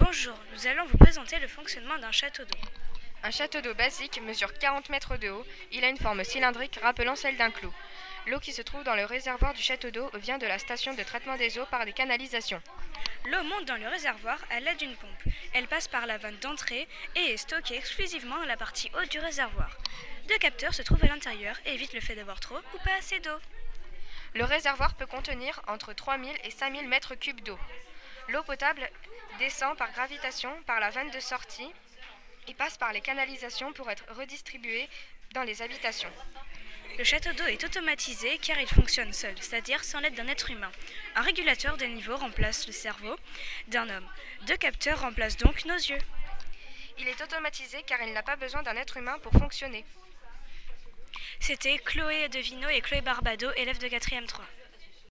Bonjour, nous allons vous présenter le fonctionnement d'un château d'eau. Un château d'eau basique mesure 40 mètres de haut. Il a une forme cylindrique rappelant celle d'un clou. L'eau qui se trouve dans le réservoir du château d'eau vient de la station de traitement des eaux par des canalisations. L'eau monte dans le réservoir à l'aide d'une pompe. Elle passe par la vanne d'entrée et est stockée exclusivement dans la partie haute du réservoir. Deux capteurs se trouvent à l'intérieur et évitent le fait d'avoir trop ou pas assez d'eau. Le réservoir peut contenir entre 3000 et 5000 mètres cubes d'eau. L'eau potable descend par gravitation par la vanne de sortie et passe par les canalisations pour être redistribuée dans les habitations. Le château d'eau est automatisé car il fonctionne seul, c'est-à-dire sans l'aide d'un être humain. Un régulateur de niveau remplace le cerveau d'un homme. Deux capteurs remplacent donc nos yeux. Il est automatisé car il n'a pas besoin d'un être humain pour fonctionner. C'était Chloé Devino et Chloé Barbado, élèves de 4e 3.